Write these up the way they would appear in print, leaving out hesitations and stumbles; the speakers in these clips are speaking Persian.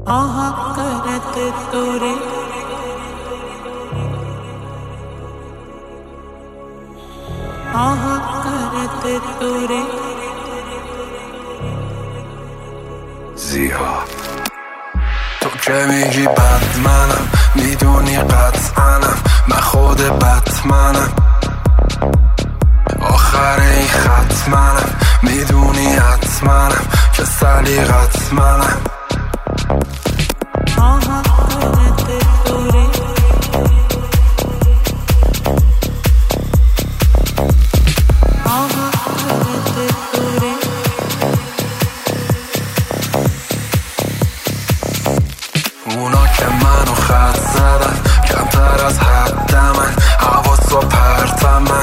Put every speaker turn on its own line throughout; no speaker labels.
आहा करते तोरे आहा करते तोरे
زیاد تو که میگی بد منم میدونی قطعنم من خود بتمنم آخر این خط منم میدونی حتمنم که سلیقت منم
आहा करते तोरे आहा करते तोरे
اونا که منو خط زدن کمتر از حدمن حواس و پرتمن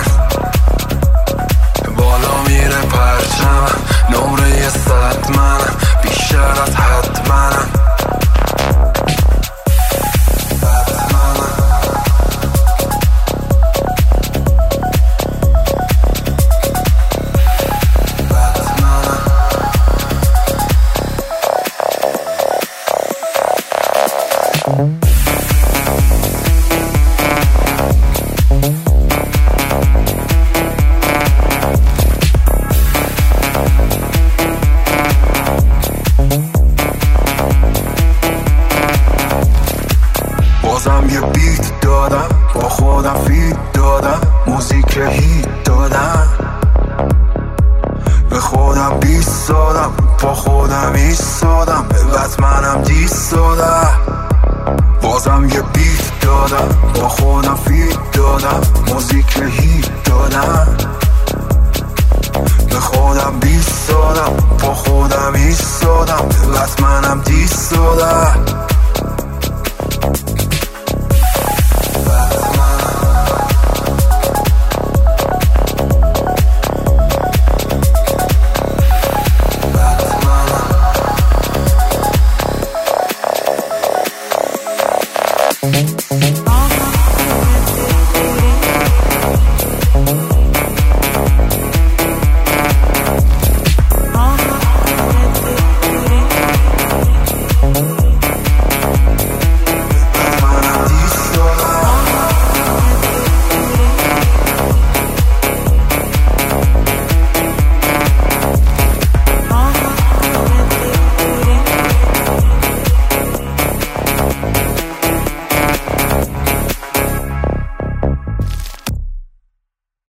بالا میره پرچمم نمره 100 منم بیشتر از حد منم بازم یه بیت دادم با خودم فیت دادم موزیک هیت دادم به خودم بیست دادم با خودم ایستادم به بتمنم دیست دادم بازم یه بیت دادم با خودم فیت دادم موزیک هیت دادم به خودم بیست دادم با خودم ایستادم به بتمنم دیست دادم